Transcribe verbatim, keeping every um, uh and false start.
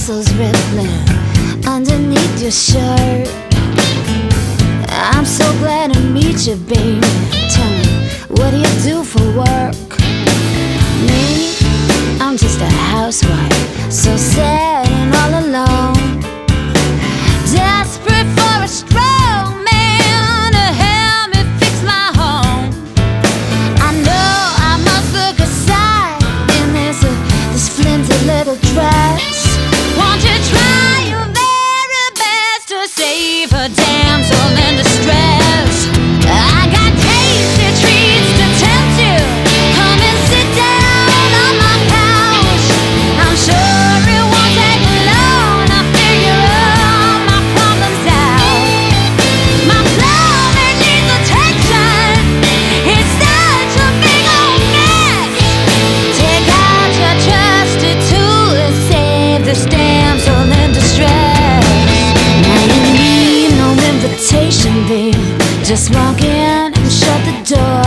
muscles rippling underneath your shirt. I'm so glad to meet you, baby. Tell me, what do you do for work? Me, I'm just a housewife, so sad and all alone, desperate for a strong man to help me fix my home. I know I must look aside in this, uh, this flimsy little dress. Won't you try your very best to save a damsel in distress? I got tasty treats to tempt you. Come and sit down on my couch. I'm sure it won't take long to figure all my problems out. My plumbing needs attention. It's such a big old mess. Take out your trusty tool and save this damsel in distress. Now you need no invitation, babe. Just walk in and shut the door.